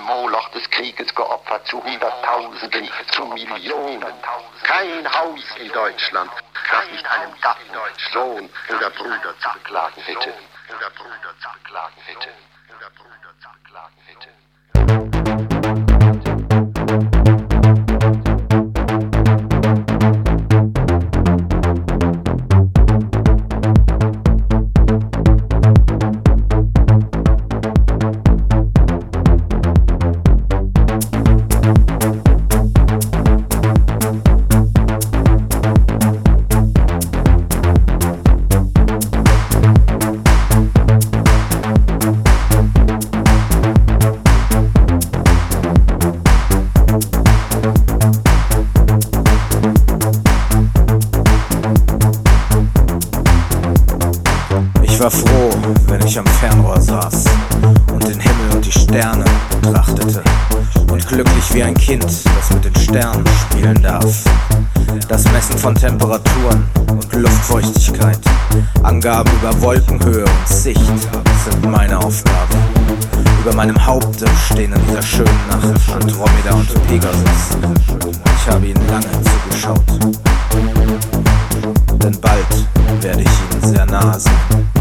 Moloch des Krieges geopfert, zu Hunderttausenden, zu Millionen. Kein Haus in Deutschland, das nicht einen Gatten, Sohn oder Bruder zu beklagen hätte. Ich war froh, wenn ich am Fernrohr saß und den Himmel und die Sterne betrachtete und glücklich wie ein Kind, das mit den Sternen spielen darf. Das Messen von Temperaturen und Luftfeuchtigkeit, Angaben über Wolkenhöhe und Sicht sind meine Aufgabe. Über meinem Haupte stehen in dieser schönen Nacht Andromeda und Pegasus. Ich habe ihnen lange zugeschaut, denn bald werde ich ihnen sehr nahe sein.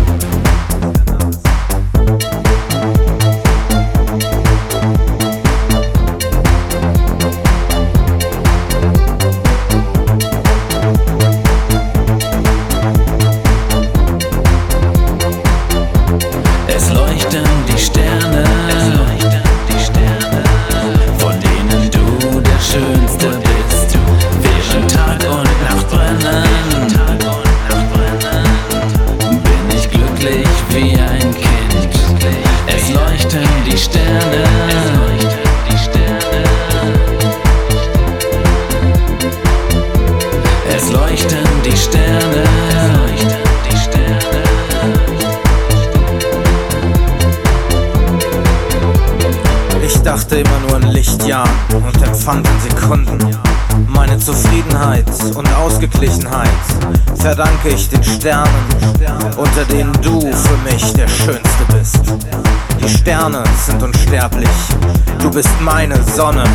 Es leuchten die Sterne, von denen du der Schönste bist, während Tag und Nacht brennen. Bin ich glücklich wie ein Kind. Es leuchten die Sterne. Es leuchten die Sterne. Ich dachte immer nur in Lichtjahren und empfand in Sekunden. Meine Zufriedenheit und Ausgeglichenheit verdanke ich den Sternen, unter denen du für mich der Schönste bist. Die Sterne sind unsterblich, du bist meine Sonne.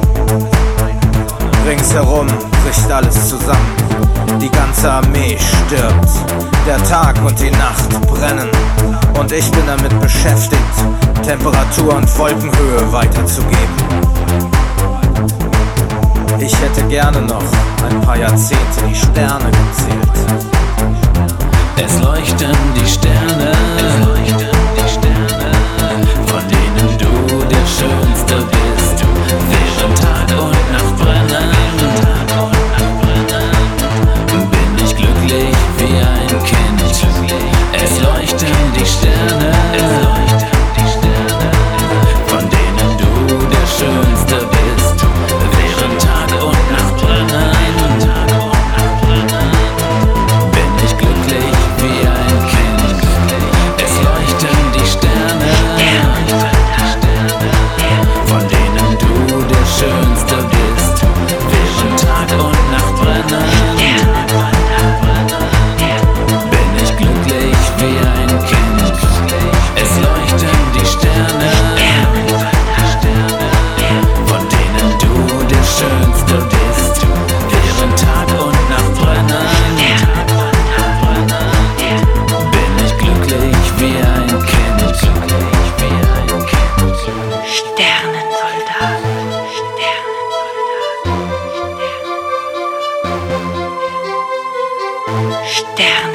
Ringsherum bricht alles zusammen, die ganze Armee stirbt. Der Tag und die Nacht brennen und ich bin damit beschäftigt, Temperatur und Wolkenhöhe weiterzugeben. Ich hätte gerne noch ein paar Jahrzehnte die Sterne gezählt. Es leuchten die Sterne, von denen du der Schönste bist, während Tag und Nacht brennen. Bin ich glücklich wie ein Kind. Es leuchten die Sterne, von denen du der Schönste bist, während Tag und Nacht brennen. Bin ich glücklich wie ein Kind. Es leuchten die Sterne, von denen du der Schönste bist, während Tag und Nacht brennen. Bin ich glücklich wie ein Kind. Es leuchten die Sterne, von denen du der Schönste bist, während Tag und Nacht brennen. Bin ich glücklich wie ein Kind. Sternensoldat. Sternensoldat.